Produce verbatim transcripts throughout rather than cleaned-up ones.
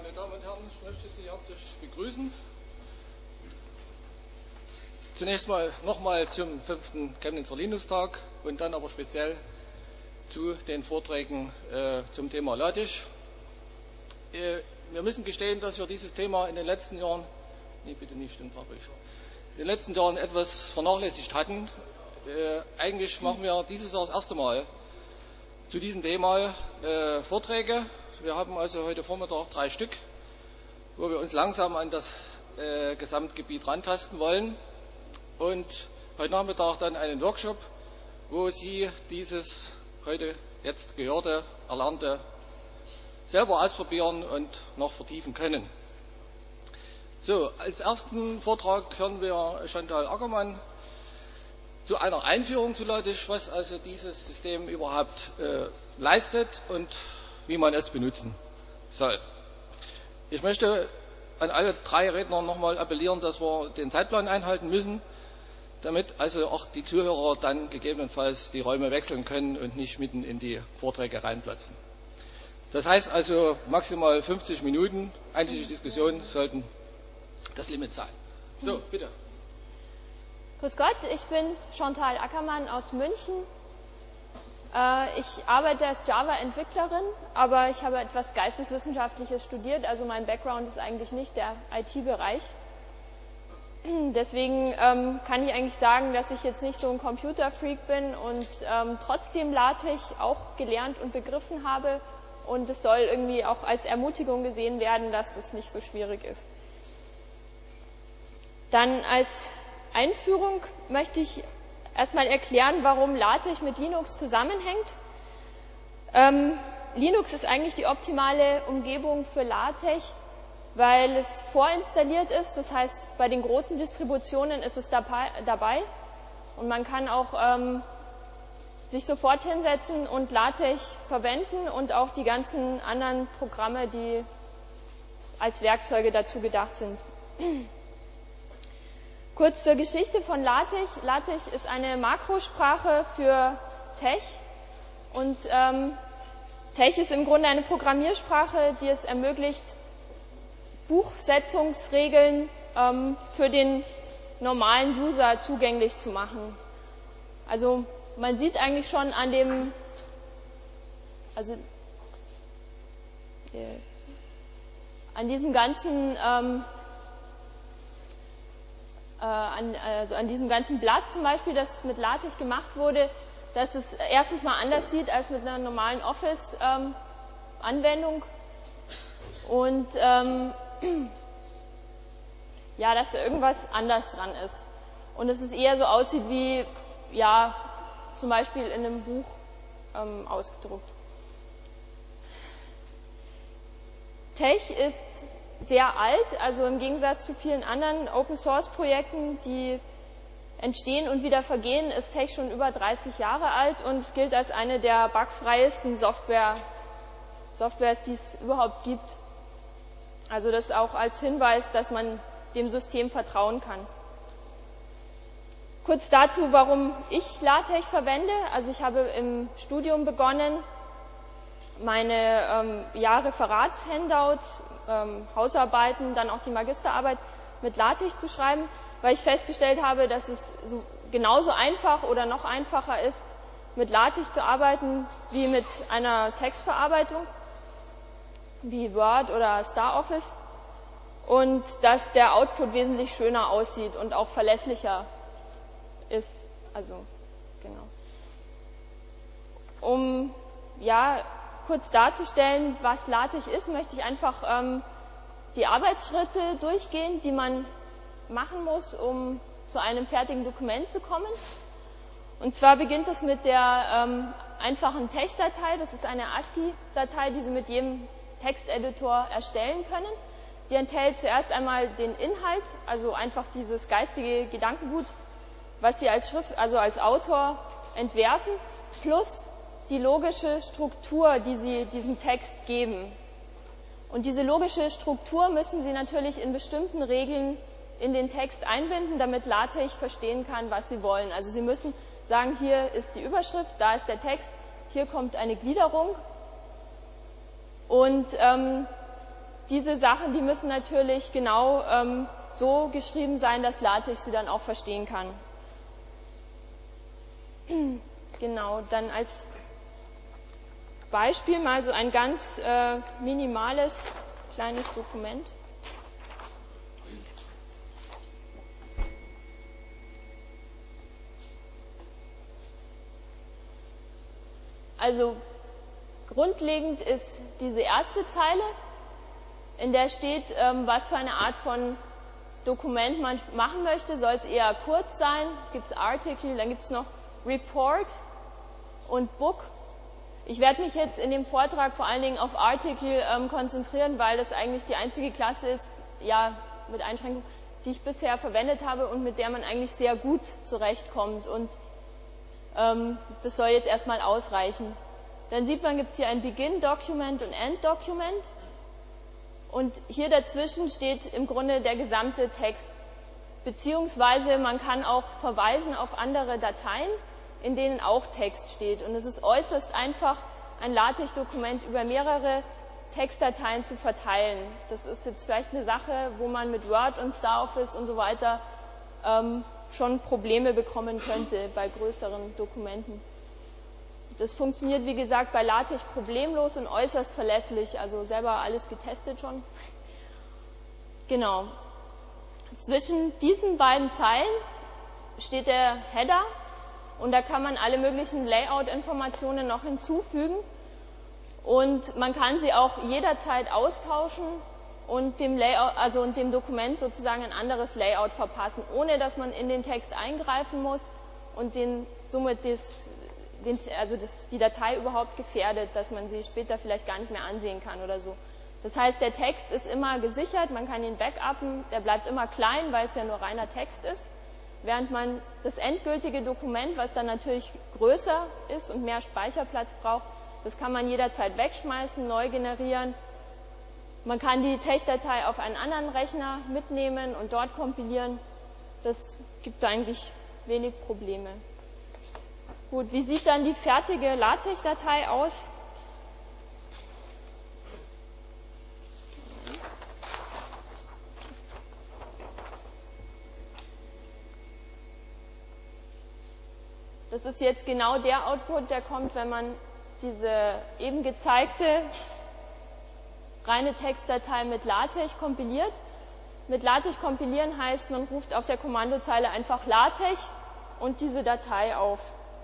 Meine Damen und Herren, ich möchte Sie herzlich begrüßen. Zunächst mal nochmal zum fünften Chemnitzer Linux-Tag und dann aber speziell zu den Vorträgen äh, zum Thema LaTeX. Äh, wir müssen gestehen, dass wir dieses Thema in den letzten Jahren, nee, bitte nicht, stimmt, in den letzten Jahren etwas vernachlässigt hatten. Äh, eigentlich machen wir dieses Jahr das erste Mal zu diesem Thema äh, Vorträge. Wir haben also heute Vormittag drei Stück, wo wir uns langsam an das äh, Gesamtgebiet rantasten wollen. Und heute Nachmittag dann einen Workshop, wo Sie dieses heute jetzt gehörte, erlernte selber ausprobieren und noch vertiefen können. So, als ersten Vortrag hören wir Chantal Ackermann zu einer Einführung zu LaTeX, was also dieses System überhaupt äh, leistet und wie man es benutzen soll. Ich möchte an alle drei Redner nochmal appellieren, dass wir den Zeitplan einhalten müssen, damit also auch die Zuhörer dann gegebenenfalls die Räume wechseln können und nicht mitten in die Vorträge reinplatzen. Das heißt also maximal fünfzig Minuten, einschließlich Diskussion, sollten das Limit sein. So, bitte. Grüß Gott, ich bin Chantal Ackermann aus München. Ich arbeite als Java-Entwicklerin, aber ich habe etwas Geisteswissenschaftliches studiert, also mein Background ist eigentlich nicht der I T-Bereich. Deswegen ähm, kann ich eigentlich sagen, dass ich jetzt nicht so ein Computerfreak bin und ähm, trotzdem LaTeX auch gelernt und begriffen habe und es soll irgendwie auch als Ermutigung gesehen werden, dass es nicht so schwierig ist. Dann als Einführung möchte ich erstmal erklären, warum LaTeX mit Linux zusammenhängt. Ähm, Linux ist eigentlich die optimale Umgebung für LaTeX, weil es vorinstalliert ist. Das heißt, bei den großen Distributionen ist es dabei und man kann auch ähm, sich sofort hinsetzen und LaTeX verwenden und auch die ganzen anderen Programme, die als Werkzeuge dazu gedacht sind. Kurz zur Geschichte von LaTeX. LaTeX ist eine Makrosprache für Tech und ähm, Tech ist im Grunde eine Programmiersprache, die es ermöglicht, Buchsetzungsregeln ähm, für den normalen User zugänglich zu machen. Also man sieht eigentlich schon an dem, also äh, an diesem ganzen ähm, äh, an, also an diesem ganzen Blatt zum Beispiel, das mit LaTeX gemacht wurde, dass es erstens mal anders sieht als mit einer normalen Office-Anwendung ähm, und ähm, ja, dass da irgendwas anders dran ist. Und dass es eher so aussieht wie, ja, zum Beispiel in einem Buch ähm, ausgedruckt. Tech ist sehr alt, also im Gegensatz zu vielen anderen Open-Source-Projekten, die entstehen und wieder vergehen, ist Tech schon über dreißig Jahre alt und es gilt als eine der bugfreiesten Software, Softwares, die es überhaupt gibt. Also das auch als Hinweis, dass man dem System vertrauen kann. Kurz dazu, warum ich LaTeX verwende. Also ich habe im Studium begonnen, meine ähm, ja, Referatshandouts, ähm, Hausarbeiten, dann auch die Magisterarbeit mit LaTeX zu schreiben, weil ich festgestellt habe, dass es so genauso einfach oder noch einfacher ist, mit LaTeX zu arbeiten, wie mit einer Textverarbeitung, wie Word oder StarOffice, und dass der Output wesentlich schöner aussieht und auch verlässlicher ist. Also, genau. Um ja, kurz darzustellen, was LaTeX ist, möchte ich einfach ähm, die Arbeitsschritte durchgehen, die man machen muss, um zu einem fertigen Dokument zu kommen. Und zwar beginnt es mit der ähm, einfachen Text-Datei. Das ist eine ASCII-Datei, die Sie mit jedem Texteditor erstellen können. Die enthält zuerst einmal den Inhalt, also einfach dieses geistige Gedankengut, was Sie als Schrift, also als Autor entwerfen, plus die logische Struktur, die Sie diesem Text geben. Und diese logische Struktur müssen Sie natürlich in bestimmten Regeln in den Text einbinden, damit LaTeX verstehen kann, was Sie wollen. Also Sie müssen sagen, hier ist die Überschrift, da ist der Text, hier kommt eine Gliederung. Und ähm, diese Sachen, die müssen natürlich genau ähm, so geschrieben sein, dass LaTeX sie dann auch verstehen kann. Genau, dann als Beispiel mal so ein ganz äh, minimales kleines Dokument. Also grundlegend ist diese erste Zeile, in der steht, ähm, was für eine Art von Dokument man machen möchte. Soll es eher kurz sein? Gibt es Article, dann gibt es noch Report und Book. Ich werde mich jetzt in dem Vortrag vor allen Dingen auf Article ähm, konzentrieren, weil das eigentlich die einzige Klasse ist, ja, mit Einschränkung, die ich bisher verwendet habe und mit der man eigentlich sehr gut zurechtkommt. Und ähm, das soll jetzt erstmal ausreichen. Dann sieht man, gibt es hier ein Begin-Document und End-Document. Und hier dazwischen steht im Grunde der gesamte Text. Beziehungsweise man kann auch verweisen auf andere Dateien, in denen auch Text steht. Und es ist äußerst einfach, ein LaTeX-Dokument über mehrere Textdateien zu verteilen. Das ist jetzt vielleicht eine Sache, wo man mit Word und StarOffice und so weiter ähm, schon Probleme bekommen könnte bei größeren Dokumenten. Das funktioniert, wie gesagt, bei LaTeX problemlos und äußerst verlässlich, also selber alles getestet schon. Genau. Zwischen diesen beiden Zeilen steht der Header und da kann man alle möglichen Layout-Informationen noch hinzufügen und man kann sie auch jederzeit austauschen und dem Layout, also und dem Dokument sozusagen ein anderes Layout verpassen, ohne dass man in den Text eingreifen muss und den somit das Den, also das, die Datei überhaupt gefährdet, dass man sie später vielleicht gar nicht mehr ansehen kann oder so. Das heißt, der Text ist immer gesichert, man kann ihn backuppen, der bleibt immer klein, weil es ja nur reiner Text ist, während man das endgültige Dokument, was dann natürlich größer ist und mehr Speicherplatz braucht, das kann man jederzeit wegschmeißen, neu generieren. Man kann die Textdatei auf einen anderen Rechner mitnehmen und dort kompilieren. Das gibt eigentlich wenig Probleme. Gut, wie sieht dann die fertige LaTeX-Datei aus? Das ist jetzt genau der Output, der kommt, wenn man diese eben gezeigte reine Textdatei mit LaTeX kompiliert. Mit LaTeX kompilieren heißt, man ruft auf der Kommandozeile einfach LaTeX und diese Datei auf.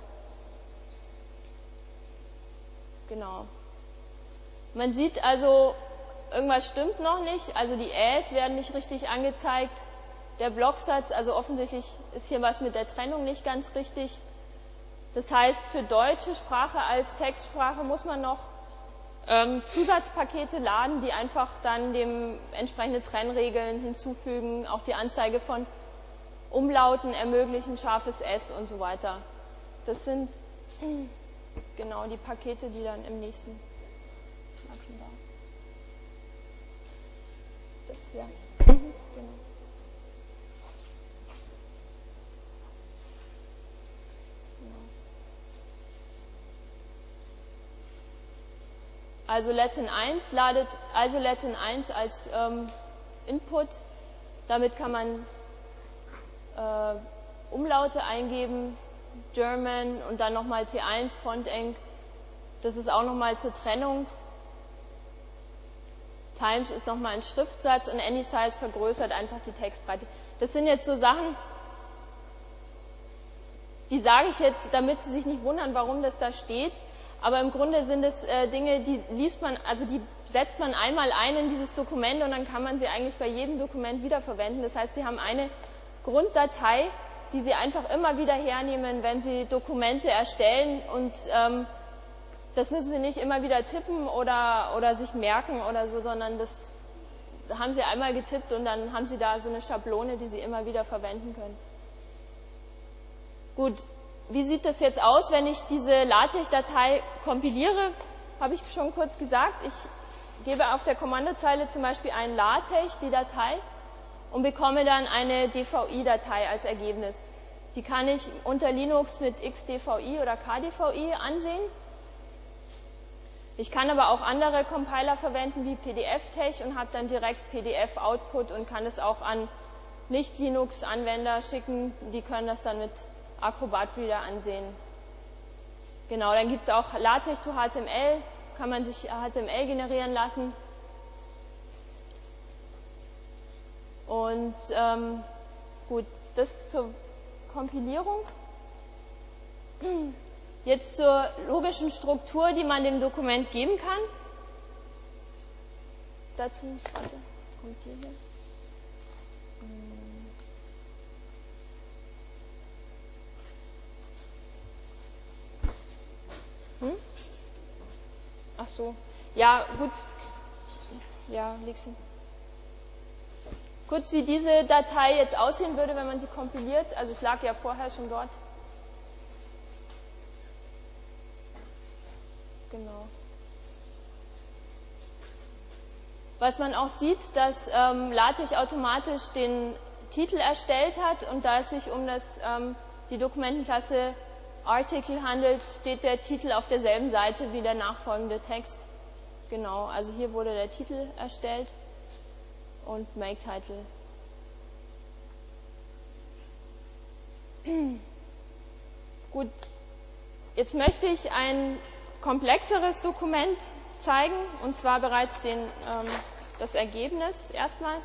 Genau. Man sieht also, irgendwas stimmt noch nicht, also die Äs werden nicht richtig angezeigt. Der Blocksatz, also offensichtlich ist hier was mit der Trennung nicht ganz richtig. Das heißt, für deutsche Sprache als Textsprache muss man noch ähm, Zusatzpakete laden, die einfach dann dem entsprechende Trennregeln hinzufügen, auch die Anzeige von Umlauten ermöglichen, scharfes S und so weiter. Das sind genau die Pakete, die dann im nächsten da. Das ja. Mhm, genau. Genau. Also Latin eins ladet also Latin eins als ähm, Input. Damit kann man äh, Umlaute eingeben. German und dann nochmal T eins, Fontenc. Das ist auch nochmal zur Trennung. Times ist nochmal ein Schriftsatz und AnySize vergrößert einfach die Textbreite. Das sind jetzt so Sachen, die sage ich jetzt, damit Sie sich nicht wundern, warum das da steht. Aber im Grunde sind es äh, Dinge, die liest man, also die setzt man einmal ein in dieses Dokument und dann kann man sie eigentlich bei jedem Dokument wiederverwenden. Das heißt, Sie haben eine Grunddatei, die Sie einfach immer wieder hernehmen, wenn Sie Dokumente erstellen und ähm, das müssen Sie nicht immer wieder tippen oder, oder sich merken oder so, sondern das haben Sie einmal getippt und dann haben Sie da so eine Schablone, die Sie immer wieder verwenden können. Gut, wie sieht das jetzt aus, wenn ich diese LaTeX-Datei kompiliere? Habe ich schon kurz gesagt, ich gebe auf der Kommandozeile zum Beispiel ein LaTeX, die Datei, und bekomme dann eine D V I-Datei als Ergebnis. Die kann ich unter Linux mit X D V I oder K D V I ansehen. Ich kann aber auch andere Compiler verwenden wie P D F-Tech und habe dann direkt P D F-Output und kann es auch an Nicht-Linux-Anwender schicken. Die können das dann mit Acrobat Reader ansehen. Genau, dann gibt es auch LaTeX to H T M L, kann man sich H T M L generieren lassen. Und ähm, gut, das zur Kompilierung. Jetzt zur logischen Struktur, die man dem Dokument geben kann. Dazu, warte, kommt hier hin. Hm? Ach so, ja gut, ja, leg's hin. Kurz wie diese Datei jetzt aussehen würde, wenn man sie kompiliert, also es lag ja vorher schon dort. Genau. Was man auch sieht, dass ähm, LaTeX automatisch den Titel erstellt hat und da es sich um das, ähm, die Dokumentenklasse Article handelt, steht der Titel auf derselben Seite wie der nachfolgende Text. Genau, also hier wurde der Titel erstellt und Make Title. Gut, jetzt möchte ich ein komplexeres Dokument zeigen, und zwar bereits den, ähm, das Ergebnis erstmal.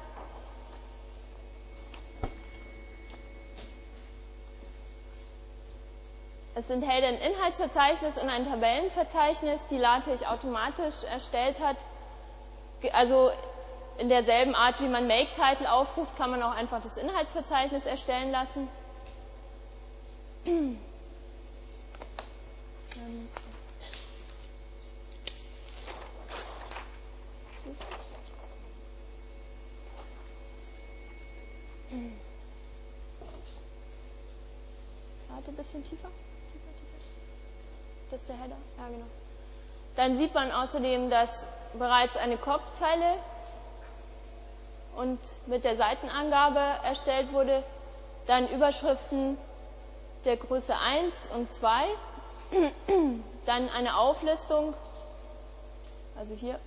Es enthält ein Inhaltsverzeichnis und ein Tabellenverzeichnis, die LaTeX automatisch erstellt hat. Also in derselben Art, wie man Make-Title aufruft, kann man auch einfach das Inhaltsverzeichnis erstellen lassen. Warte, ein bisschen tiefer. tiefer, tiefer. Das ist der Header. Ja, genau. Dann sieht man außerdem, dass bereits eine Kopfzeile und mit der Seitenangabe erstellt wurde. Dann Überschriften der Größe eins und zwei. Dann eine Auflistung. Also hier.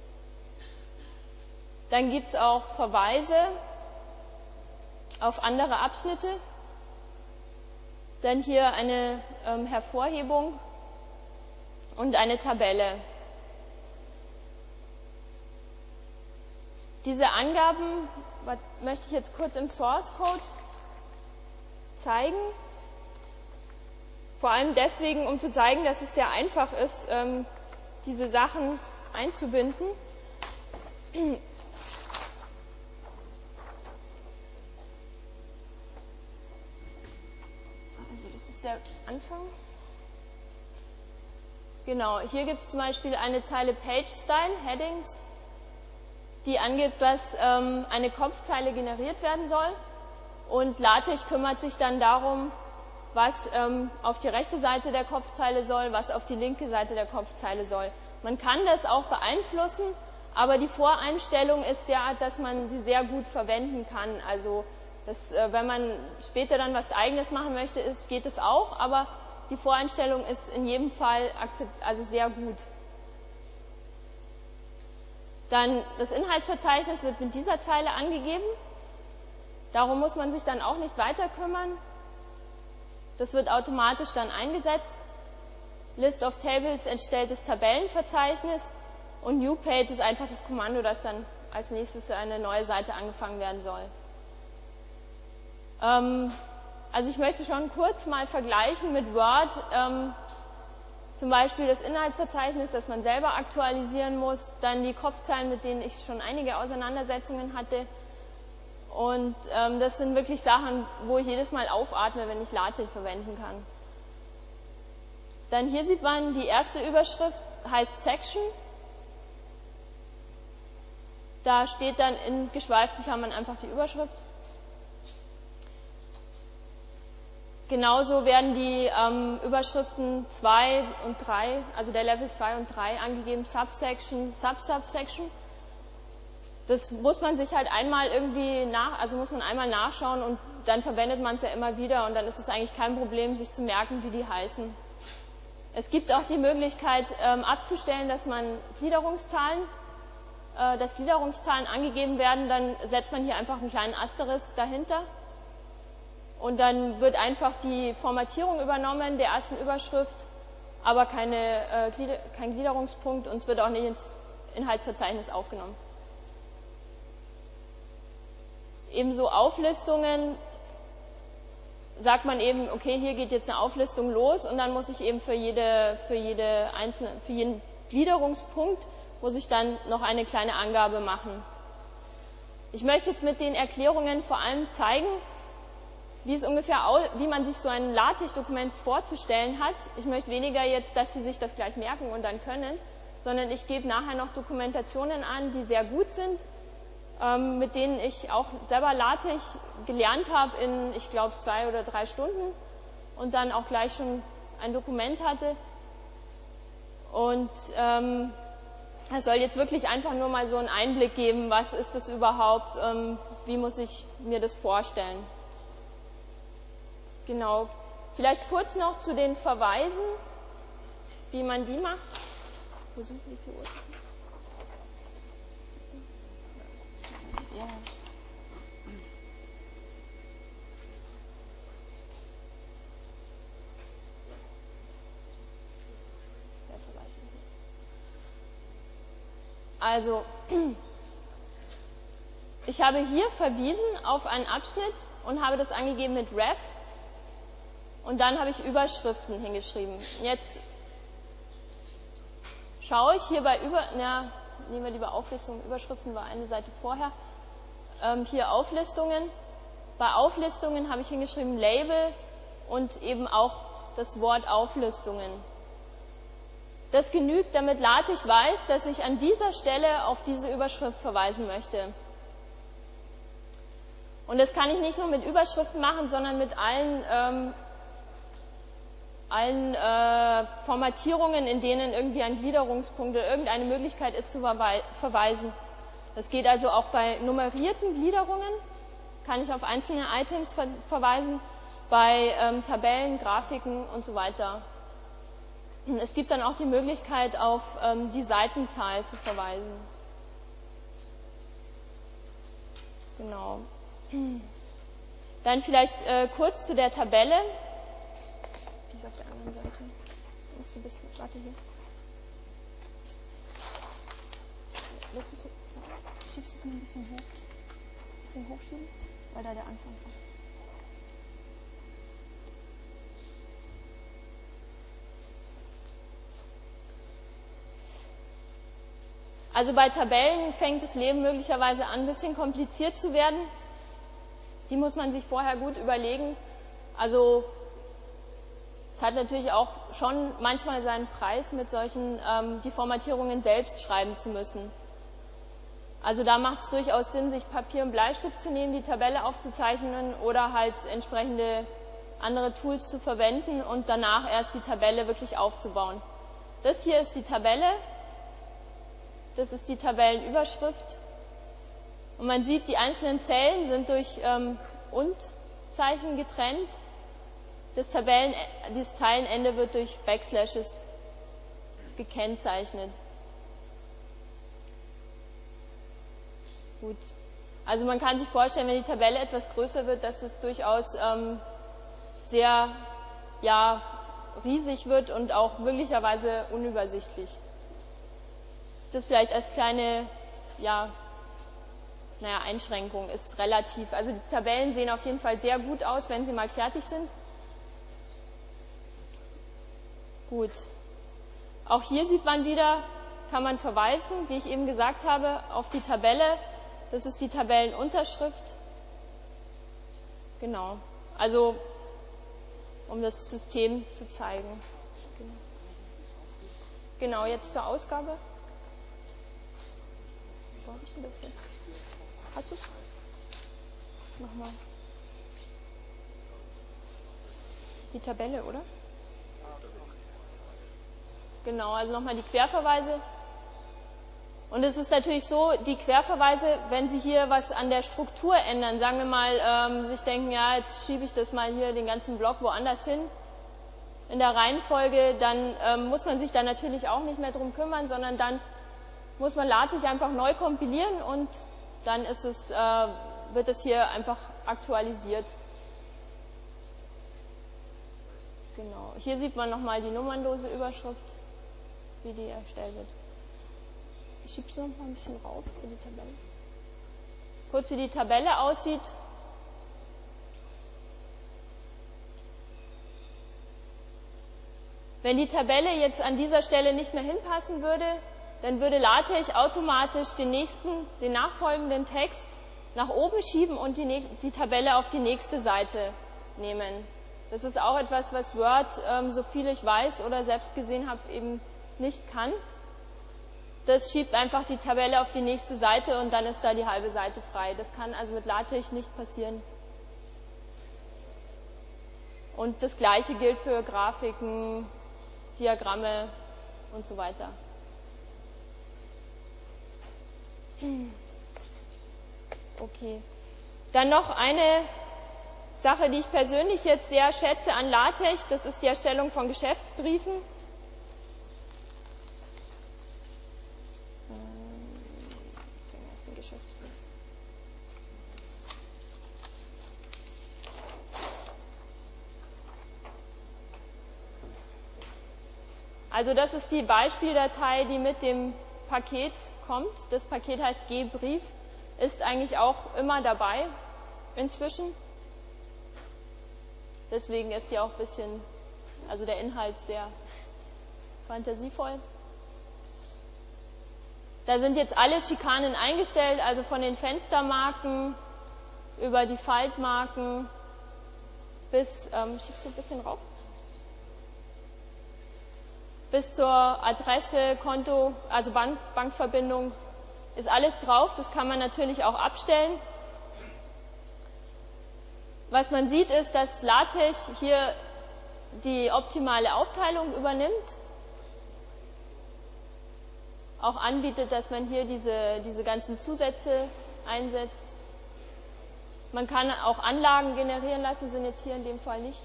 Dann gibt es auch Verweise auf andere Abschnitte. Dann hier eine ähm, Hervorhebung und eine Tabelle. Diese Angaben was, möchte ich jetzt kurz im Source Code zeigen. Vor allem deswegen, um zu zeigen, dass es sehr einfach ist, ähm, diese Sachen einzubinden. Also das ist der Anfang. Genau, hier gibt es zum Beispiel eine Zeile Page Style, Headings, die angibt, dass ähm, eine Kopfzeile generiert werden soll. Und LaTeX kümmert sich dann darum, was ähm, auf die rechte Seite der Kopfzeile soll, was auf die linke Seite der Kopfzeile soll. Man kann das auch beeinflussen, aber die Voreinstellung ist derart, dass man sie sehr gut verwenden kann. Also das, äh, wenn man später dann was Eigenes machen möchte, ist, geht es auch, aber die Voreinstellung ist in jedem Fall also sehr gut. Dann das Inhaltsverzeichnis wird mit dieser Zeile angegeben. Darum muss man sich dann auch nicht weiter kümmern. Das wird automatisch dann eingesetzt. List of Tables entstellt das Tabellenverzeichnis und New Page ist einfach das Kommando, das dann als nächstes eine neue Seite angefangen werden soll. Ähm, also ich möchte schon kurz mal vergleichen mit Word. Ähm, zum Beispiel das Inhaltsverzeichnis, das man selber aktualisieren muss, dann die Kopfzeilen, mit denen ich schon einige Auseinandersetzungen hatte. Und ähm, das sind wirklich Sachen, wo ich jedes Mal aufatme, wenn ich LaTeX verwenden kann. Dann hier sieht man, die erste Überschrift heißt Section. Da steht dann in geschweiften Klammern einfach die Überschrift. Genauso werden die ähm, Überschriften zwei und drei, also der Level zwei und drei angegeben, Subsection, Sub-Subsection. Das muss man sich halt einmal irgendwie nach, also muss man einmal nachschauen und dann verwendet man es ja immer wieder und dann ist es eigentlich kein Problem, sich zu merken, wie die heißen. Es gibt auch die Möglichkeit ähm, abzustellen, dass man Gliederungszahlen, äh, dass Gliederungszahlen angegeben werden, dann setzt man hier einfach einen kleinen Asterisk dahinter und dann wird einfach die Formatierung übernommen der ersten Überschrift, aber keine, äh, Glieder, kein Gliederungspunkt und es wird auch nicht ins Inhaltsverzeichnis aufgenommen. Ebenso Auflistungen, sagt man eben, okay, hier geht jetzt eine Auflistung los und dann muss ich eben für jede, für jede einzelne, für jeden Gliederungspunkt muss ich dann noch eine kleine Angabe machen. Ich möchte jetzt mit den Erklärungen vor allem zeigen, wie es ungefähr, wie man sich so ein LaTeX-Dokument vorzustellen hat. Ich möchte weniger jetzt, dass Sie sich das gleich merken und dann können, sondern ich gebe nachher noch Dokumentationen an, die sehr gut sind, ähm, mit denen ich auch selber LaTeX gelernt habe in, ich glaube, zwei oder drei Stunden und dann auch gleich schon ein Dokument hatte. Und ähm, es soll jetzt wirklich einfach nur mal so einen Einblick geben, was ist das überhaupt, ähm, wie muss ich mir das vorstellen. Genau. Vielleicht kurz noch zu den Verweisen, wie man die macht. Wo sind die vier Uhr? Ja. Also, ich habe hier verwiesen auf einen Abschnitt und habe das angegeben mit ref und dann habe ich Überschriften hingeschrieben. Jetzt schaue ich hier bei Über, na, nehmen wir lieber Auflistungen, Überschriften war eine Seite vorher, ähm, hier Auflistungen. Bei Auflistungen habe ich hingeschrieben Label und eben auch das Wort Auflistungen. Das genügt, damit LaTeX weiß, dass ich an dieser Stelle auf diese Überschrift verweisen möchte. Und das kann ich nicht nur mit Überschriften machen, sondern mit allen, ähm, allen äh, Formatierungen, in denen irgendwie ein Gliederungspunkt oder irgendeine Möglichkeit ist zu verweisen. Das geht also auch bei nummerierten Gliederungen, kann ich auf einzelne Items ver verweisen, bei ähm, Tabellen, Grafiken und so weiter. Es gibt dann auch die Möglichkeit, auf ähm, die Seitenzahl zu verweisen. Genau. Dann vielleicht äh, kurz zu der Tabelle. Die ist auf der anderen Seite. Musst du ein bisschen, warte hier. Lässt du so, schiebst du es mal ein bisschen hoch? Ein bisschen hochschieben, weil da der Anfang ist. Also bei Tabellen fängt das Leben möglicherweise an, ein bisschen kompliziert zu werden. Die muss man sich vorher gut überlegen. Also es hat natürlich auch schon manchmal seinen Preis, mit solchen ähm, die Formatierungen selbst schreiben zu müssen. Also da macht es durchaus Sinn, sich Papier und Bleistift zu nehmen, die Tabelle aufzuzeichnen oder halt entsprechende andere Tools zu verwenden und danach erst die Tabelle wirklich aufzubauen. Das hier ist die Tabelle. Das ist die Tabellenüberschrift. Und man sieht, die einzelnen Zellen sind durch ähm, Und-Zeichen getrennt. Das, Tabellen, das Zeilenende wird durch Backslashes gekennzeichnet. Gut. Also man kann sich vorstellen, wenn die Tabelle etwas größer wird, dass es durchaus ähm, sehr ja, riesig wird und auch möglicherweise unübersichtlich. Das vielleicht als kleine ja, naja, Einschränkung ist relativ. Also die Tabellen sehen auf jeden Fall sehr gut aus, wenn sie mal fertig sind. Gut. Auch hier sieht man wieder, kann man verweisen, wie ich eben gesagt habe, auf die Tabelle. Das ist die Tabellenunterschrift. Genau. Also um das System zu zeigen. Genau, jetzt zur Ausgabe. Wo habe ich denn das hier? Hast du es? Nochmal. Die Tabelle, oder? Genau, also nochmal die Querverweise. Und es ist natürlich so, die Querverweise, wenn Sie hier was an der Struktur ändern, sagen wir mal, ähm, sich denken, ja, jetzt schiebe ich das mal hier, den ganzen Block woanders hin, in der Reihenfolge, dann ähm, muss man sich da natürlich auch nicht mehr drum kümmern, sondern dann muss man LaTeX einfach neu kompilieren und dann ist es, äh, wird es hier einfach aktualisiert. Genau. Hier sieht man nochmal die nummernlose Überschrift, wie die erstellt wird. Ich schiebe es noch mal ein bisschen rauf für die Tabelle. Kurz wie die Tabelle aussieht. Wenn die Tabelle jetzt an dieser Stelle nicht mehr hinpassen würde, dann würde LaTeX automatisch den nächsten, den nachfolgenden Text nach oben schieben und die, die Tabelle auf die nächste Seite nehmen. Das ist auch etwas, was Word, ähm, so viel ich weiß oder selbst gesehen habe, eben nicht kann. Das schiebt einfach die Tabelle auf die nächste Seite und dann ist da die halbe Seite frei. Das kann also mit LaTeX nicht passieren. Und das Gleiche gilt für Grafiken, Diagramme und so weiter. Okay. Dann noch eine Sache, die ich persönlich jetzt sehr schätze an LaTeX, das ist die Erstellung von Geschäftsbriefen. Also das ist die Beispieldatei, die mit dem Paket kommt. Das Paket heißt G-Brief, ist eigentlich auch immer dabei inzwischen. Deswegen ist hier auch ein bisschen, also der Inhalt sehr fantasievoll. Da sind jetzt alle Schikanen eingestellt, also von den Fenstermarken über die Faltmarken bis, ähm, schiebst du ein bisschen rauf? Bis zur Adresse, Konto, also Bank, Bankverbindung, ist alles drauf. Das kann man natürlich auch abstellen. Was man sieht, ist, dass LaTeX hier die optimale Aufteilung übernimmt. Auch anbietet, dass man hier diese, diese ganzen Zusätze einsetzt. Man kann auch Anlagen generieren lassen, sind jetzt hier in dem Fall nicht.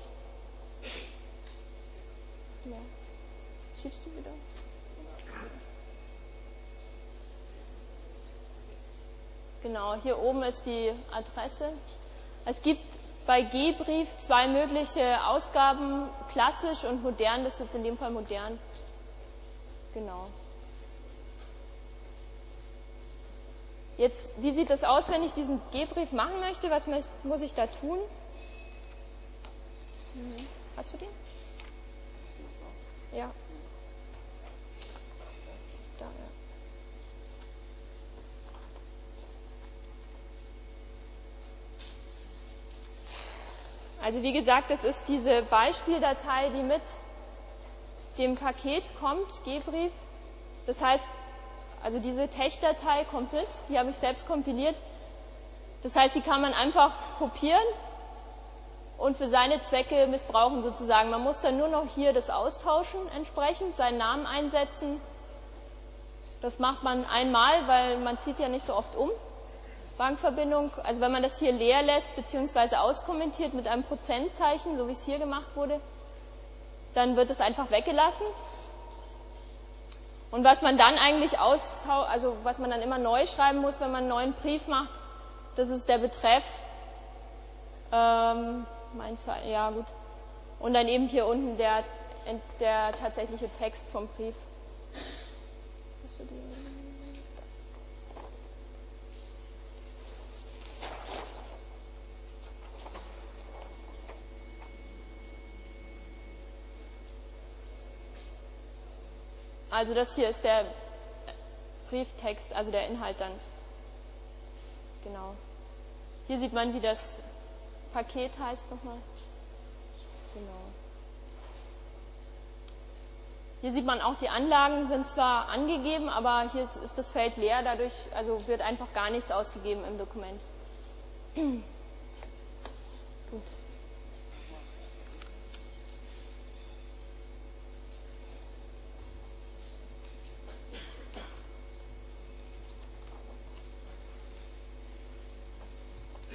Ja. Schiebst du wieder? Genau, hier oben ist die Adresse. Es gibt bei G-Brief zwei mögliche Ausgaben, klassisch und modern, das ist jetzt in dem Fall modern. Genau. Jetzt, wie sieht das aus, wenn ich diesen G-Brief machen möchte? Was muss ich da tun? Hast du den? Ja. Da, ja. Also wie gesagt, das ist diese Beispieldatei, die mit dem Paket kommt, G-Brief. Das heißt, also diese Tech-Datei kommt mit, die habe ich selbst kompiliert. Das heißt, die kann man einfach kopieren und für seine Zwecke missbrauchen sozusagen. Man muss dann nur noch hier das austauschen entsprechend, seinen Namen einsetzen. Das macht man einmal, weil man zieht ja nicht so oft um. Bankverbindung, also wenn man das hier leer lässt bzw. auskommentiert mit einem Prozentzeichen, so wie es hier gemacht wurde, dann wird es einfach weggelassen. Und was man dann eigentlich austau also was man dann immer neu schreiben muss, wenn man einen neuen Brief macht, das ist der Betreff. Ähm, mein ja gut. Und dann eben hier unten der, der tatsächliche Text vom Brief. Also das hier ist der Brieftext, also der Inhalt dann. Genau. Hier sieht man, wie das Paket heißt nochmal. Genau. Hier sieht man auch, die Anlagen sind zwar angegeben, aber hier ist das Feld leer, dadurch also wird einfach gar nichts ausgegeben im Dokument. Gut.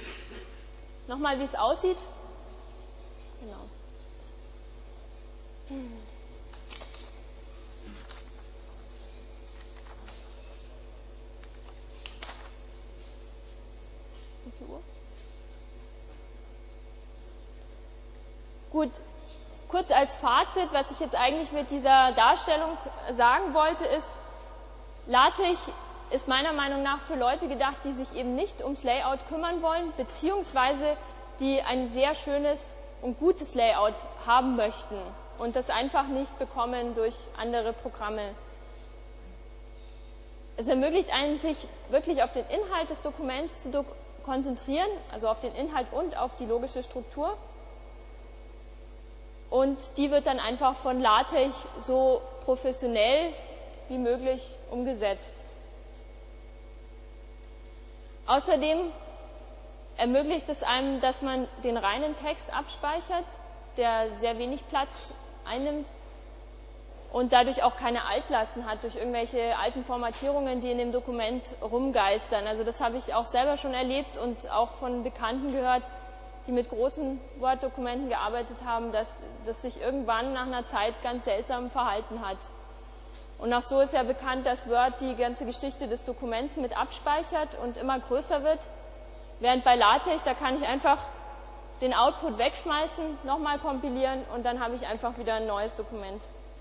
Nochmal, wie es aussieht. Genau. Wie viel Uhr? Gut, kurz als Fazit, was ich jetzt eigentlich mit dieser Darstellung sagen wollte, ist, LaTeX ist meiner Meinung nach für Leute gedacht, die sich eben nicht ums Layout kümmern wollen, beziehungsweise die ein sehr schönes und gutes Layout haben möchten und das einfach nicht bekommen durch andere Programme. Es ermöglicht einem, sich wirklich auf den Inhalt des Dokuments zu do- konzentrieren, also auf den Inhalt und auf die logische Struktur. Und die wird dann einfach von LaTeX so professionell wie möglich umgesetzt. Außerdem ermöglicht es einem, dass man den reinen Text abspeichert, der sehr wenig Platz einnimmt und dadurch auch keine Altlasten hat durch irgendwelche alten Formatierungen, die in dem Dokument rumgeistern. Also das habe ich auch selber schon erlebt und auch von Bekannten gehört, die mit großen Word-Dokumenten gearbeitet haben, dass das sich irgendwann nach einer Zeit ganz seltsam verhalten hat. Und auch so ist ja bekannt, dass Word die ganze Geschichte des Dokuments mit abspeichert und immer größer wird. Während bei LaTeX, da kann ich einfach den Output wegschmeißen, nochmal kompilieren und dann habe ich einfach wieder ein neues Dokument.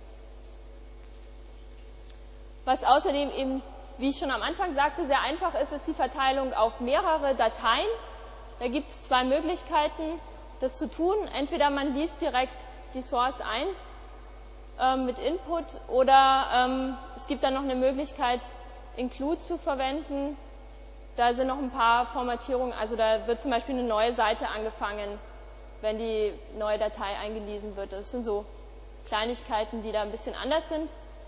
Was außerdem eben, wie ich schon am Anfang sagte, sehr einfach ist, ist die Verteilung auf mehrere Dateien. Da gibt es zwei Möglichkeiten, das zu tun. Entweder man liest direkt die Source ein äh, mit Input oder ähm, es gibt dann noch eine Möglichkeit, Include zu verwenden. Da sind noch ein paar Formatierungen, also da wird zum Beispiel eine neue Seite angefangen, wenn die neue Datei eingelesen wird. Das sind so Kleinigkeiten, die da ein bisschen anders sind.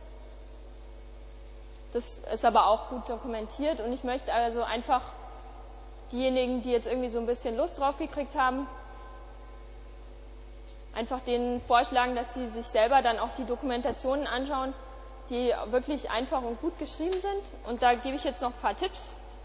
Das ist aber auch gut dokumentiert und ich möchte also einfach diejenigen, die jetzt irgendwie so ein bisschen Lust drauf gekriegt haben, einfach denen vorschlagen, dass sie sich selber dann auch die Dokumentationen anschauen, die wirklich einfach und gut geschrieben sind. Und da gebe ich jetzt noch ein paar Tipps.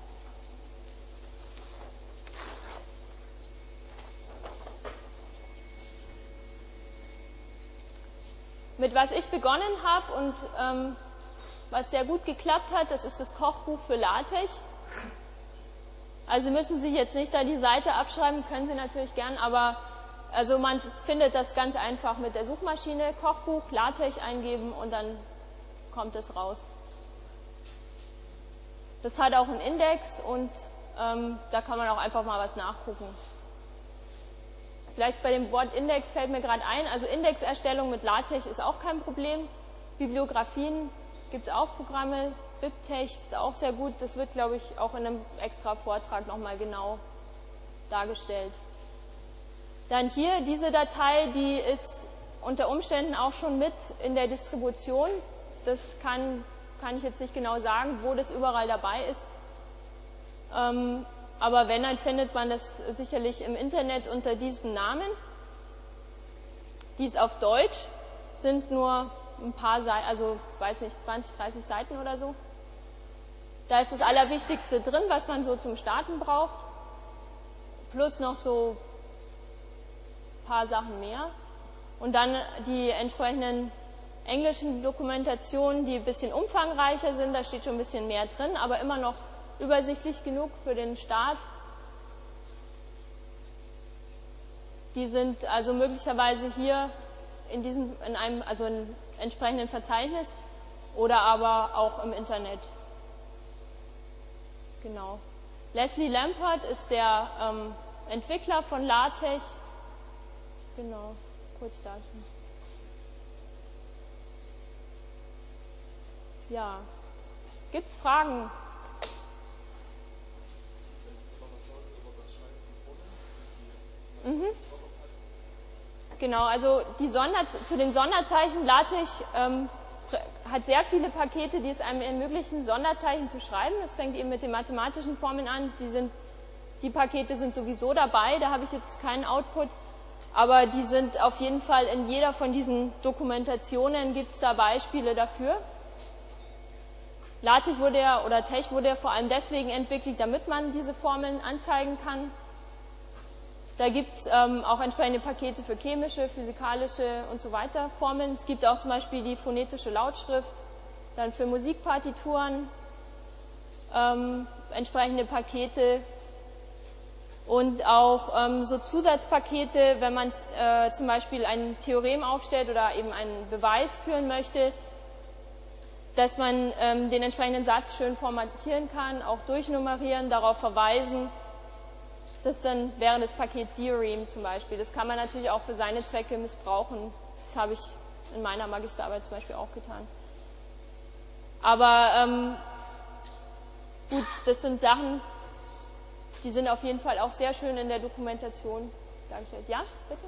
Mit was ich begonnen habe und ähm, was sehr gut geklappt hat, das ist das Kochbuch für LaTeX. Also müssen Sie jetzt nicht da die Seite abschreiben, können Sie natürlich gern, aber also man findet das ganz einfach mit der Suchmaschine, Kochbuch, LaTeX eingeben und dann kommt es raus. Das hat auch einen Index und ähm, da kann man auch einfach mal was nachgucken. Vielleicht bei dem Wort Index fällt mir gerade ein, also Indexerstellung mit LaTeX ist auch kein Problem. Bibliografien gibt es auch Programme, BibTeX ist auch sehr gut, das wird, glaube ich, auch in einem extra Vortrag nochmal genau dargestellt. Dann hier, diese Datei, die ist unter Umständen auch schon mit in der Distribution. Das kann, kann ich jetzt nicht genau sagen, wo das überall dabei ist. Ähm, aber wenn, dann findet man das sicherlich im Internet unter diesem Namen. Die ist auf Deutsch, sind nur ein paar Seiten, also weiß nicht, zwanzig, dreißig Seiten oder so. Da ist das Allerwichtigste drin, was man so zum Starten braucht. Plus noch so ein paar Sachen mehr. Und dann die entsprechenden englischen Dokumentationen, die ein bisschen umfangreicher sind. Da steht schon ein bisschen mehr drin, aber immer noch übersichtlich genug für den Start. Die sind also möglicherweise hier in diesem, in einem, also in entsprechenden Verzeichnis oder aber auch im Internet. Genau. Leslie Lampert ist der ähm, Entwickler von LaTeX. Genau, kurz dazu. Ja, gibt es Fragen? Mhm. Genau, also die Sonder, zu den Sonderzeichen LaTeX ähm, hat sehr viele Pakete, die es einem ermöglichen, Sonderzeichen zu schreiben. Das fängt eben mit den mathematischen Formeln an. Die, sind, die Pakete sind sowieso dabei, da habe ich jetzt keinen Output. Aber die sind auf jeden Fall in jeder von diesen Dokumentationen, gibt es da Beispiele dafür. LaTeX wurde ja, oder Tech wurde ja vor allem deswegen entwickelt, damit man diese Formeln anzeigen kann. Da gibt es ähm, auch entsprechende Pakete für chemische, physikalische und so weiter Formeln. Es gibt auch zum Beispiel die phonetische Lautschrift, dann für Musikpartituren ähm, entsprechende Pakete und auch ähm, so Zusatzpakete, wenn man äh, zum Beispiel ein Theorem aufstellt oder eben einen Beweis führen möchte, dass man ähm, den entsprechenden Satz schön formatieren kann, auch durchnummerieren, darauf verweisen. Das dann wäre das Paket Theorem zum Beispiel. Das kann man natürlich auch für seine Zwecke missbrauchen. Das habe ich in meiner Magisterarbeit zum Beispiel auch getan. Aber ähm, gut, das sind Sachen, die sind auf jeden Fall auch sehr schön in der Dokumentation dargestellt. Ja, bitte?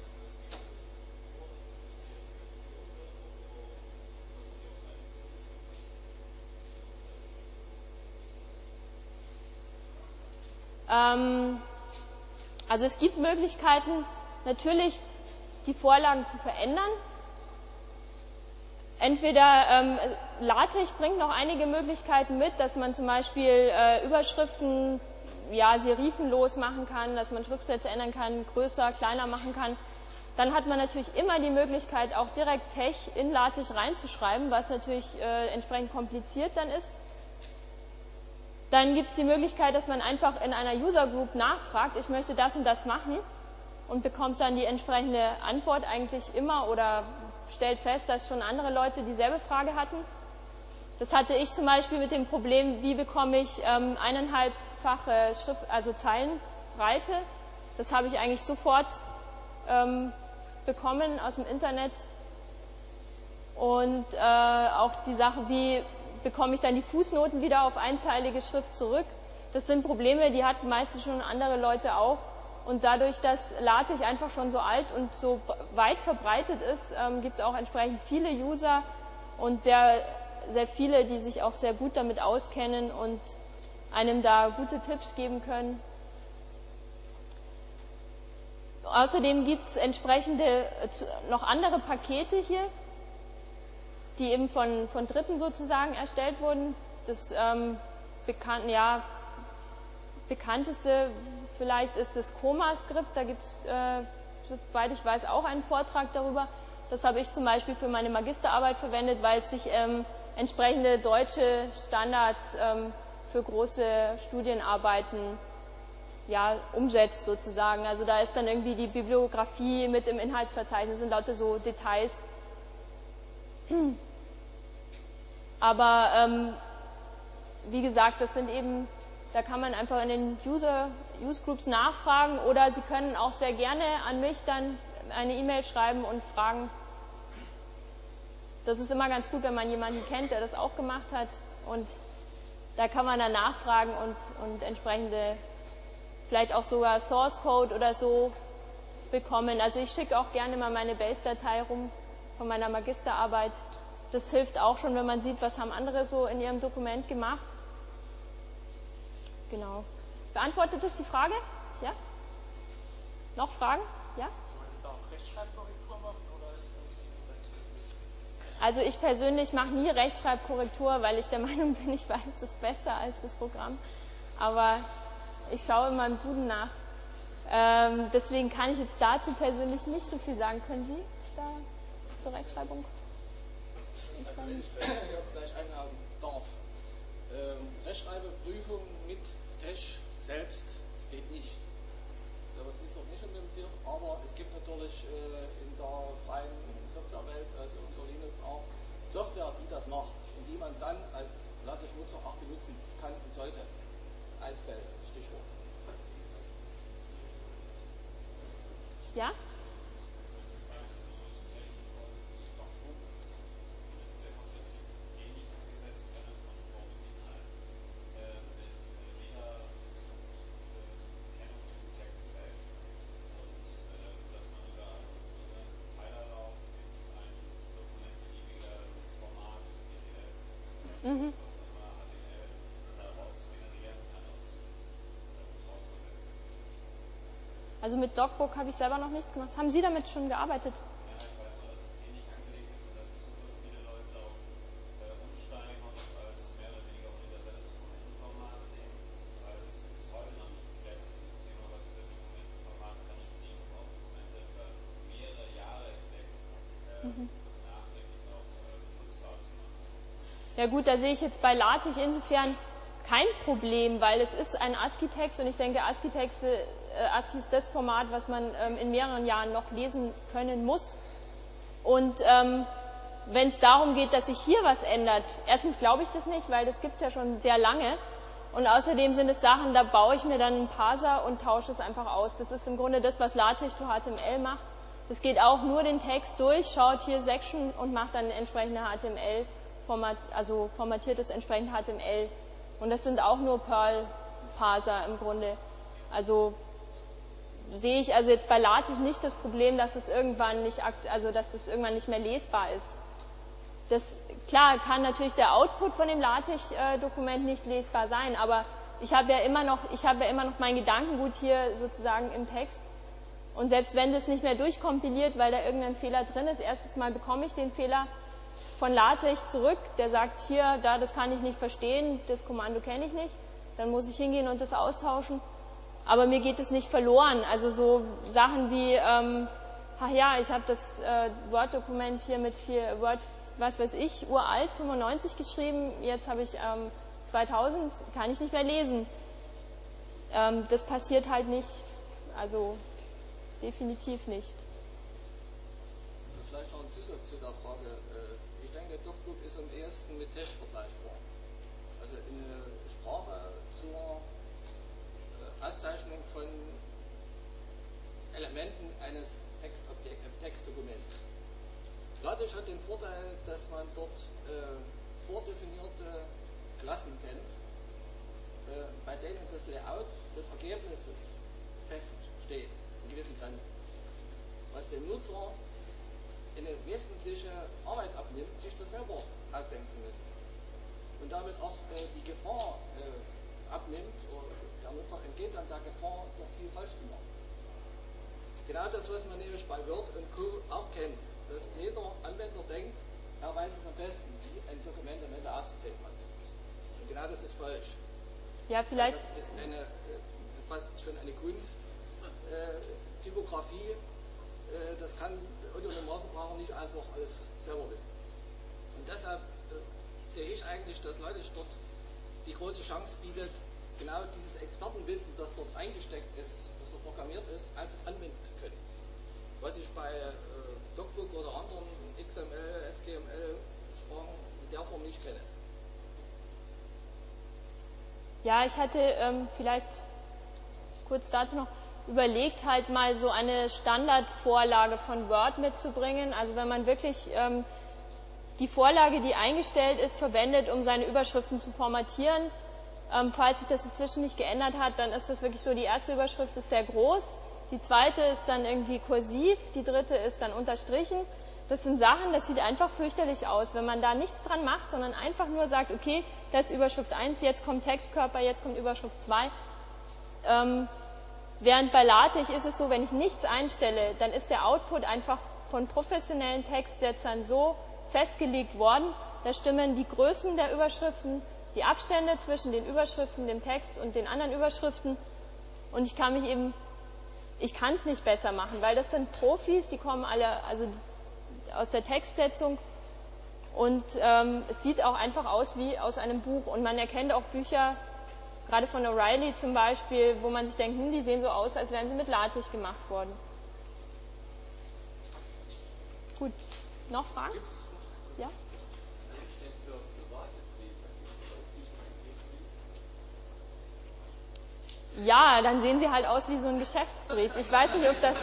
Ähm, also es gibt Möglichkeiten, natürlich die Vorlagen zu verändern. Entweder ähm, LaTeX bringt noch einige Möglichkeiten mit, dass man zum Beispiel äh, Überschriften ja, serifenlos machen kann, dass man Schriftsätze ändern kann, größer, kleiner machen kann. Dann hat man natürlich immer die Möglichkeit, auch direkt Tech in LaTeX reinzuschreiben, was natürlich äh, entsprechend kompliziert dann ist. Dann gibt es die Möglichkeit, dass man einfach in einer User Group nachfragt, ich möchte das und das machen, und bekommt dann die entsprechende Antwort eigentlich immer oder stellt fest, dass schon andere Leute dieselbe Frage hatten. Das hatte ich zum Beispiel mit dem Problem, wie bekomme ich ähm, eineinhalbfache Schrift, also Zeilenbreite. Das habe ich eigentlich sofort ähm, bekommen aus dem Internet. Und äh, auch die Sache, wie bekomme ich dann die Fußnoten wieder auf einzeilige Schrift zurück. Das sind Probleme, die hatten meistens schon andere Leute auch. Und dadurch, dass LaTeX einfach schon so alt und so weit verbreitet ist, ähm, gibt es auch entsprechend viele User und sehr, sehr viele, die sich auch sehr gut damit auskennen und einem da gute Tipps geben können. Außerdem gibt es entsprechende noch andere Pakete hier, die eben von, von Dritten sozusagen erstellt wurden. Das ähm, bekannt, ja, bekannteste vielleicht ist das ComaScript, da gibt es, äh, soweit ich weiß, auch einen Vortrag darüber. Das habe ich zum Beispiel für meine Magisterarbeit verwendet, weil es sich ähm, entsprechende deutsche Standards ähm, für große Studienarbeiten ja, umsetzt sozusagen. Also da ist dann irgendwie die Bibliografie mit im Inhaltsverzeichnis und lauter so Details. Aber ähm, wie gesagt, das sind eben, da kann man einfach in den User Use Groups nachfragen oder Sie können auch sehr gerne an mich dann eine E-Mail schreiben und fragen. Das ist immer ganz gut, wenn man jemanden kennt, der das auch gemacht hat, und da kann man dann nachfragen und, und entsprechende, vielleicht auch sogar Source Code oder so bekommen. Also ich schicke auch gerne mal meine Base-Datei rum von meiner Magisterarbeit. Das hilft auch schon, wenn man sieht, was haben andere so in ihrem Dokument gemacht. Genau. Beantwortet das die Frage? Ja? Noch Fragen? Ja? Soll man da auch Rechtschreibkorrektur machen, oder ist das? Also ich persönlich mache nie Rechtschreibkorrektur, weil ich der Meinung bin, ich weiß das besser als das Programm. Aber ich schaue in meinem Duden nach. Ähm, deswegen kann ich jetzt dazu persönlich nicht so viel sagen. Können Sie da zur Rechtschreibung? Also wenn ich gleich einhaken darf. Ähm, Rechtschreibprüfung mit Tech selbst geht nicht. So was ist doch nicht implementiert, aber es gibt natürlich äh, in der freien Softwarewelt, also unter Linux auch, Software, die das macht und die man dann als LaTeX-Nutzer auch benutzen kann und sollte. Icebell, Stichwort. Ja? Mhm. Also mit DocBook habe ich selber noch nichts gemacht. Haben Sie damit schon gearbeitet? Ja, ich weiß nur, dass es ähnlich angelegt ist und dass super viele Leute auch äh, umsteigen und das als mehr oder weniger universelles Dokumentenformat nehmen, weil es bis heute noch nicht geklärt ist, dieses Thema, was für Dokumentenformat Ja gut, da sehe ich jetzt bei LaTeX insofern kein Problem, weil es ist ein ASCII-Text und ich denke, ASCII-Texte, äh, ASCII ist das Format, was man ähm, in mehreren Jahren noch lesen können muss. Und ähm, wenn es darum geht, dass sich hier was ändert, erstens glaube ich das nicht, weil das gibt es ja schon sehr lange. Und außerdem sind es Sachen, da baue ich mir dann einen Parser und tausche es einfach aus. Das ist im Grunde das, was LaTeX to H T M L macht. Das geht auch nur den Text durch, schaut hier Section und macht dann entsprechende H T M L, format, also formatiert das entsprechende H T M L. Und das sind auch nur Perl-Parser im Grunde. Also sehe ich also jetzt bei LaTeX nicht das Problem, dass es irgendwann nicht, also dass es irgendwann nicht mehr lesbar ist. Das, klar, kann natürlich der Output von dem LaTeX-Dokument nicht lesbar sein, aber ich habe ja immer noch, ich habe ja immer noch mein Gedankengut hier sozusagen im Text. Und selbst wenn das nicht mehr durchkompiliert, weil da irgendein Fehler drin ist, erstens mal bekomme ich den Fehler von LaTeX zurück, der sagt, hier, da, das kann ich nicht verstehen, das Kommando kenne ich nicht, dann muss ich hingehen und das austauschen. Aber mir geht es nicht verloren. Also so Sachen wie, ähm, ach ja, ich habe das äh, Word-Dokument hier mit vier Word, was weiß ich, uralt, fünfundneunzig geschrieben, jetzt habe ich ähm, zweitausend, kann ich nicht mehr lesen. Ähm, das passiert halt nicht, also definitiv nicht. Vielleicht noch ein Zusatz zu der Frage. Ich denke, der DocBook ist am ehesten mit Text vergleichbar. Also eine Sprache zur Auszeichnung von Elementen eines Textobjekts, Textdokuments. LaTeX hat den Vorteil, dass man dort äh, vordefinierte Klassen kennt, äh, bei denen das Layout des Ergebnisses feststeht, in gewissen Grenzen. Was dem Nutzer eine wesentliche Arbeit abnimmt, sich das selber ausdenken zu müssen. Und damit auch äh, die Gefahr äh, abnimmt, oder der Nutzer entgeht dann der Gefahr, dort viel falsch zu machen. Genau das, was man nämlich bei Word und Co. auch kennt, dass jeder Anwender denkt, er weiß es am besten, wie ein Dokument am Ende auszusehen hat. Und genau das ist falsch. Ja, vielleicht. Das ist eine, fast schon eine Kunst, äh, Typografie, äh, das kann unter einem Normalverbraucher nicht einfach alles selber wissen. Und deshalb äh, sehe ich eigentlich, dass LaTeX dort die große Chance bietet, genau dieses Expertenwissen, das dort eingesteckt ist, das dort programmiert ist, einfach anwenden zu können. Was ich bei äh, DocBook oder anderen X M L, S G M L-Sprachen in der Form nicht kenne. Ja, ich hatte ähm, vielleicht kurz dazu noch überlegt, halt mal so eine Standardvorlage von Word mitzubringen. Also wenn man wirklich ähm, die Vorlage, die eingestellt ist, verwendet, um seine Überschriften zu formatieren. Ähm, falls sich das inzwischen nicht geändert hat, dann ist das wirklich so, die erste Überschrift ist sehr groß, die zweite ist dann irgendwie kursiv, die dritte ist dann unterstrichen. Das sind Sachen, das sieht einfach fürchterlich aus, wenn man da nichts dran macht, sondern einfach nur sagt, okay, das ist Überschrift eins, jetzt kommt Textkörper, jetzt kommt Überschrift zwei. Ähm, während bei LaTeX ist es so, wenn ich nichts einstelle, dann ist der Output einfach von professionellen Textsetzern so festgelegt worden, da stimmen die Größen der Überschriften, die Abstände zwischen den Überschriften, dem Text und den anderen Überschriften, und ich kann mich eben, ich kann es nicht besser machen, weil das sind Profis, die kommen alle also aus der Textsetzung, und ähm, es sieht auch einfach aus wie aus einem Buch, und man erkennt auch Bücher, gerade von O'Reilly zum Beispiel, wo man sich denkt, hm, die sehen so aus, als wären sie mit LaTeX gemacht worden. Gut, noch Fragen? Ja? Ja, dann sehen sie halt aus wie so ein Geschäftsbrief. Ich weiß nicht, ob das...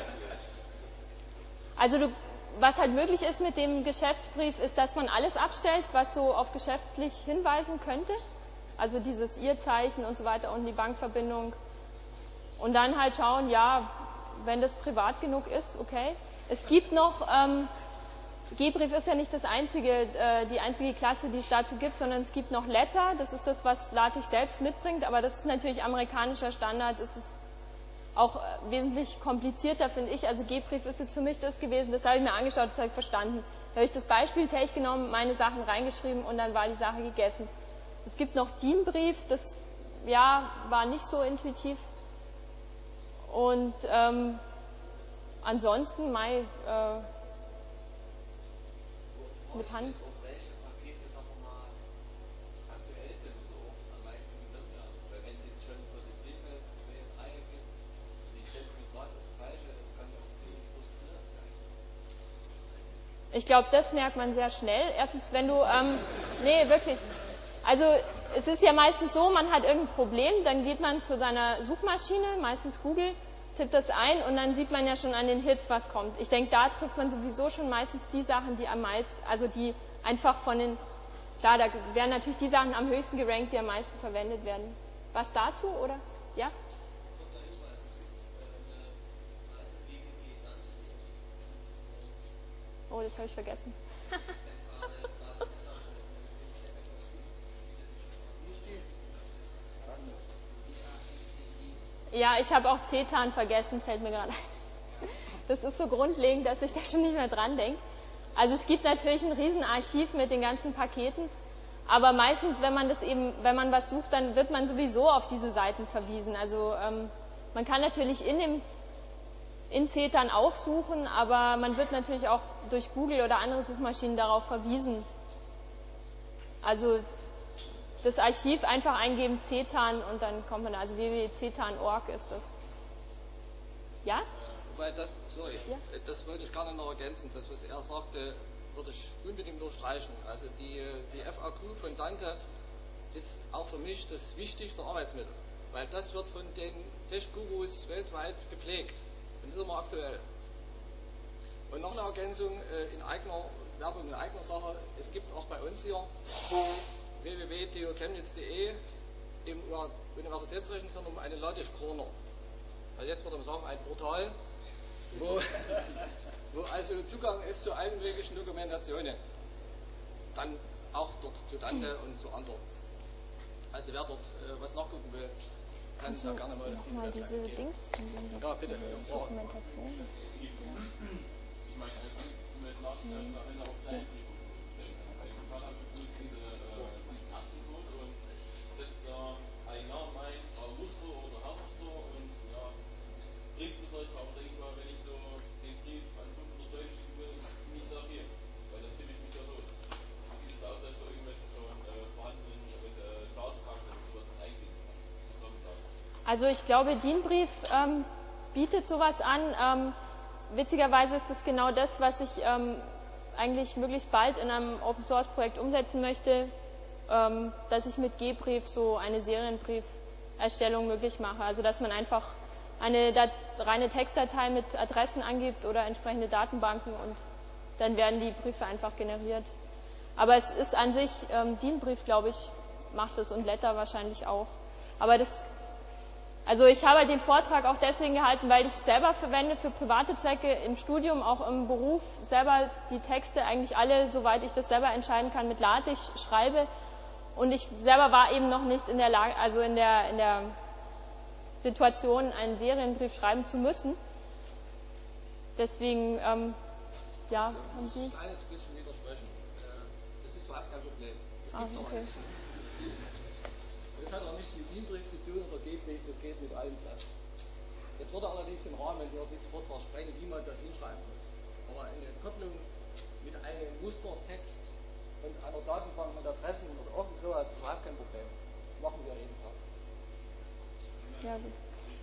Also du, was halt möglich ist mit dem Geschäftsbrief, ist, dass man alles abstellt, was so auf geschäftlich hinweisen könnte. Also dieses Ihr-Zeichen und so weiter und die Bankverbindung. Und dann halt schauen, ja, wenn das privat genug ist, okay. Es gibt noch... Ähm, G-Brief ist ja nicht das einzige, äh, die einzige Klasse, die es dazu gibt, sondern es gibt noch Letter, das ist das, was LaTeX selbst mitbringt, aber das ist natürlich amerikanischer Standard, es ist auch äh, wesentlich komplizierter, finde ich. Also G-Brief ist jetzt für mich das gewesen, das habe ich mir angeschaut, das habe ich verstanden. Da habe ich das Beispieltech genommen, meine Sachen reingeschrieben und dann war die Sache gegessen. Es gibt noch DIN-Brief, das ja, war nicht so intuitiv. Und ähm, ansonsten, Mai, äh, mit Hand. Welche Pakete, sagen wir mal, Ich glaube, das merkt man sehr schnell. Erstens, wenn du, ähm, nee, wirklich. Also es ist ja meistens so, man hat irgendein Problem, dann geht man zu seiner Suchmaschine, meistens Google, tippt das ein und dann sieht man ja schon an den Hits, was kommt. Ich denke, da trifft man sowieso schon meistens die Sachen, die am meisten, also die einfach von den, klar, da werden natürlich die Sachen am höchsten gerankt, die am meisten verwendet werden. Was dazu, oder? Ja? Oh, das habe ich vergessen. Ja, ich habe auch C T A N vergessen, fällt mir gerade ein. Das ist so grundlegend, dass ich da schon nicht mehr dran denke. Also es gibt natürlich ein Riesenarchiv mit den ganzen Paketen, aber meistens, wenn man das eben, wenn man was sucht, dann wird man sowieso auf diese Seiten verwiesen. Also ähm, man kann natürlich in dem in C T A N auch suchen, aber man wird natürlich auch durch Google oder andere Suchmaschinen darauf verwiesen. Also das Archiv einfach eingeben C T A N und dann kommt man, also w w w punkt c t a n punkt org ist das. Ja? Wobei das, sorry, Ja. das wollte ich gerne noch ergänzen. Das, was er sagte, würde ich unbedingt unterstreichen. Also die, die F A Q von Dante ist auch für mich das wichtigste Arbeitsmittel, weil das wird von den Tech-Gurus weltweit gepflegt und ist immer aktuell. Und noch eine Ergänzung äh, in eigener Werbung, in eigener Sache. Es gibt auch bei uns hier w w w punkt t u chemnitz punkt d e im Universitätsrechenzentrum eine LaTeX-Corner. Also jetzt würde man sagen, ein Portal, wo, wo also Zugang ist zu allen möglichen Dokumentationen. Dann auch dort zu Dante und zu anderen. Also wer dort äh, was nachgucken will, kann es ja gerne mal auf Nochmal diese diese Website gehen. Dings, Ja, bitte. diese Ja. Dokumentation. Ich meine, mit Nachrichten am Ende auch sein Also ich kann halt diese diesen Tastencode und setzt da ein Name ein, Frau Muster oder Herr Muster und ja, bringt es euch, aber denke mal, wenn ich so den Brief an fünfhundert Leute schicken will, nicht sehr viel, weil dann tippe ich mich ja durch. Wie sieht es aus, dass da irgendwelche schon äh, vorhandenen äh, Datenbanken und sowas mit eingeben kann? Also ich glaube, DIN-Brief ähm, bietet sowas an. Ähm, witzigerweise ist das genau das, was ich ähm, eigentlich möglichst bald in einem Open-Source-Projekt umsetzen möchte, ähm, dass ich mit G-Brief so eine Serienbrieferstellung möglich mache. Also dass man einfach eine Dat- reine Textdatei mit Adressen angibt oder entsprechende Datenbanken und dann werden die Briefe einfach generiert. Aber es ist an sich, ähm, DIN-Brief, glaube ich, macht es und Letter wahrscheinlich auch. Aber das Also ich habe den Vortrag auch deswegen gehalten, weil ich es selber verwende für private Zwecke im Studium, auch im Beruf, selber die Texte eigentlich alle, soweit ich das selber entscheiden kann, mit LaTeX schreibe. Und ich selber war eben noch nicht in der Lage, also in der, in der Situation, einen Serienbrief schreiben zu müssen. Deswegen, ähm, ja, haben Sie? Ein kleines bisschen widersprechen. Äh, Das ist überhaupt kein Problem. Das Ah, gibt's aber okay. nicht. Das hat auch nichts mit DIN-Brief zu tun oder G-Brief, das geht mit allem Platz. Jetzt würde allerdings im Rahmen Ihres Vortrags sprechen, wie man das hinschreiben muss. Aber eine Kopplung mit einem Mustertext und einer Datenbank mit Adressen oder irgend sowas ist überhaupt kein Problem. Machen wir jeden Tag. Ja, gut.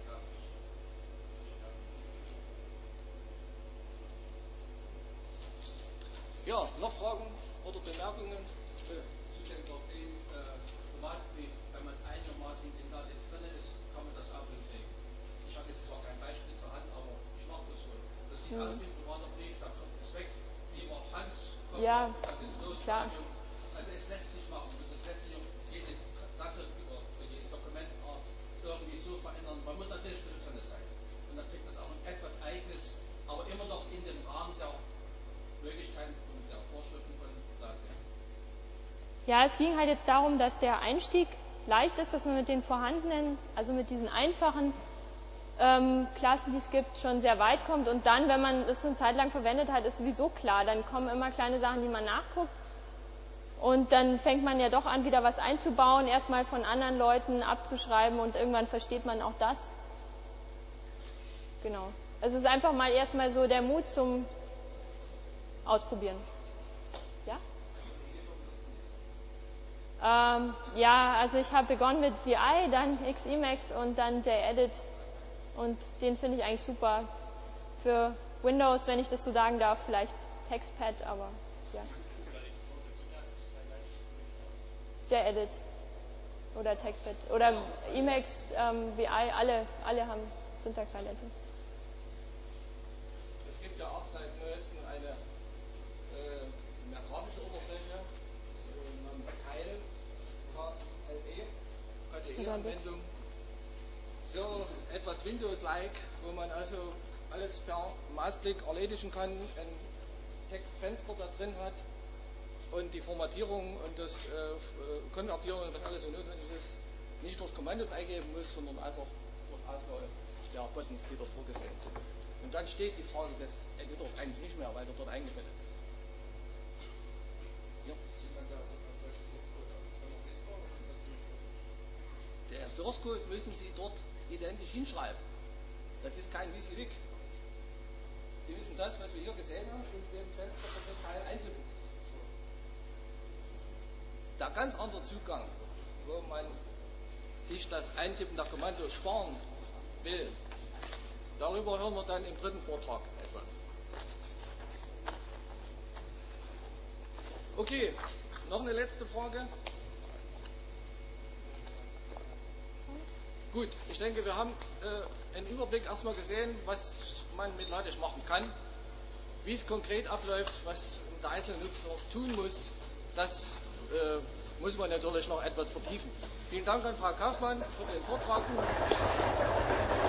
Ja, noch Fragen oder Bemerkungen? Zu dem Problem äh, Privatbrief, wenn man einigermaßen in LaTeX drin ist, kann man das auch hinkriegen. Ich habe jetzt zwar kein Beispiel zur Hand, aber ich mache das schon. Das sieht Mhm. aus wie ein privater Brief, da kommt es weg, lieber Hans, kommt Ja, auf, dann ist los. klar. Also es lässt sich machen und es lässt sich auch jede Klasse über jede Dokumentart irgendwie so verändern. Man muss natürlich ein bisschen Sonne sein. Und dann kriegt das auch ein etwas eigenes, aber immer noch in dem Rahmen der Möglichkeiten und der Vorschriften von LaTeX. Ja, es ging halt jetzt darum, dass der Einstieg leicht ist, dass man mit den vorhandenen, also mit diesen einfachen ähm, Klassen, die es gibt, schon sehr weit kommt. Und dann, wenn man das eine Zeit lang verwendet hat, ist sowieso klar, dann kommen immer kleine Sachen, die man nachguckt. Und dann fängt man ja doch an, wieder was einzubauen, erstmal von anderen Leuten abzuschreiben und irgendwann versteht man auch das. Genau. Es ist einfach mal erstmal so der Mut zum Ausprobieren. Ja? Ähm, ja, also ich habe begonnen mit V I, dann X Emacs und dann JEdit und den finde ich eigentlich super für Windows, wenn ich das so sagen darf, vielleicht TextPad, aber ja. JEdit oder TextPad oder Emacs, ähm, V I, alle, alle haben Syntax-Highlighting. Es gibt ja auch seit neuestem eine äh, mehr grafische Oberfläche äh, namens Keil, K L E, K D E-Anwendung. So etwas Windows-like, wo man also alles per Mausklick erledigen kann, ein Textfenster da drin hat und die Formatierung und das äh, Konvertieren und was alles so notwendig ist, nicht durch Kommandos eingeben muss, sondern einfach durch Auswahl der Buttons, die dort vorgesehen sind. Und dann steht die Frage des Editors eigentlich nicht mehr, weil der dort eingebettet ist. Ja. Der Source Code müssen Sie dort identisch hinschreiben. Das ist kein Wieselig. Sie müssen das, was wir hier gesehen haben, in dem Fenster von dem Teil eintippen. Der ganz andere Zugang, wo man sich das Eintippen der Kommandos sparen will, darüber hören wir dann im dritten Vortrag etwas. Okay, noch eine letzte Frage. Gut, ich denke, wir haben äh, einen Überblick erstmal gesehen, was man mit LaTeX machen kann. Wie es konkret abläuft, was der einzelne Nutzer tun muss, das äh, muss man natürlich noch etwas vertiefen. Vielen Dank an Frau Kaufmann für den Vortrag.